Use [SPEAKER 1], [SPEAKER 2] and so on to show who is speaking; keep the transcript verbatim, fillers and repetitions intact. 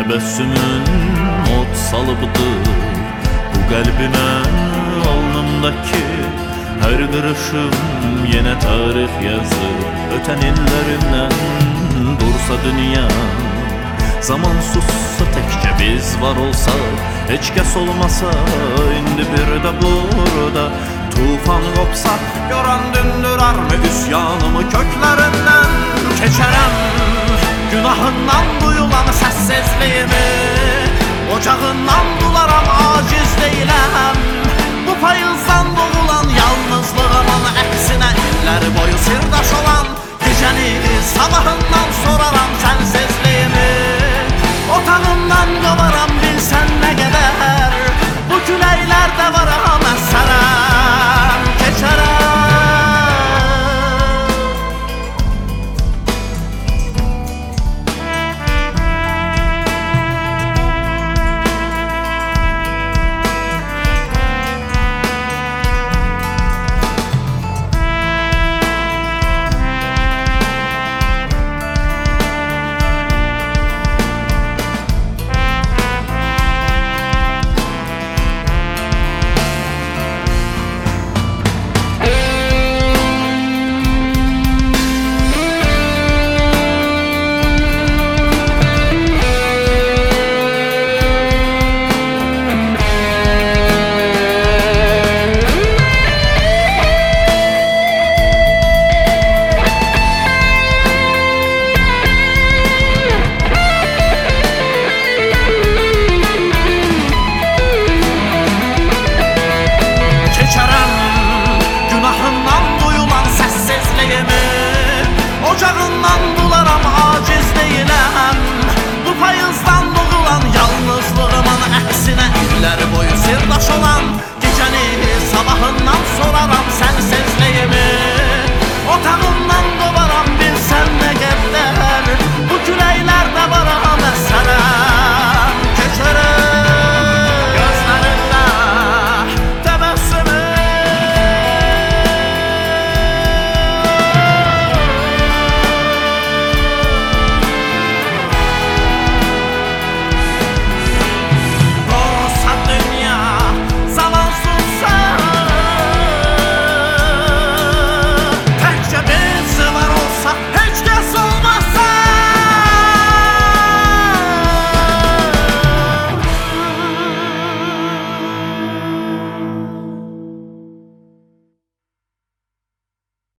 [SPEAKER 1] Təbəssümün od salıbdır bu qəlbimə, alnımdakı hər qırışım yenə tarix yazır. Ötən illərimdən dursa dünya, zaman sussa təkcə biz var olsaq, heç kəs olmasa indi bir də burada tufan qopsa, göran dündürərmi üsyanımı köklərindən keçərəm. Günahından duyulan səssizliyimi, ocağından bularam, aciz deyiləm. Bu payızdan doğulan yalnızlığımın əksinə illər boyu sirdaş olan gecəni sabahından soraram sənsizliyimi.